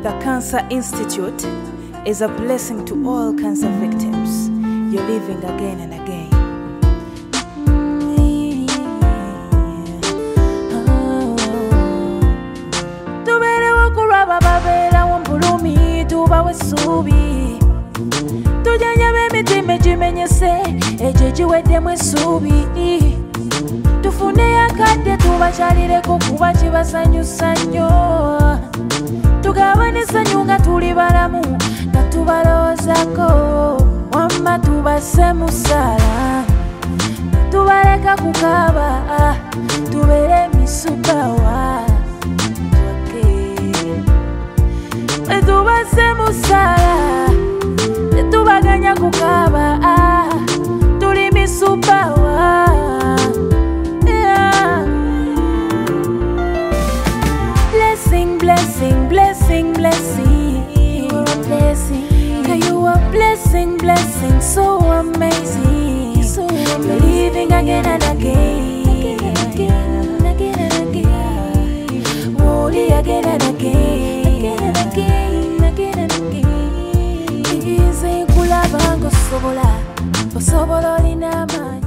The Cancer Institute is a blessing to all cancer victims. You're living again and again. Tuberewo kuraba babera wompulumi tubawe subi. Tujanjabe emitima egimenyese egyo egiweddemu essuubi. Tufune akadde tubakyalireko kuba kibasanyusa nnyo. Tugabane essanyu nga tuli balamu nga tubalowoozako. Wamma tubase musaala tubaleka kukaaba tubeere emisubawa. Tubase musaala tetubaganya kukaaba tuli misubawa. Blessing, blessing, blessing, blessing. You are a blessing. Yeah, you are blessing, blessing, so amazing. So amazing. You're living again and again, again and again. Holy again and again, again and again, again and again. Ize kulaba ngosobola, osobola olina amaanyi.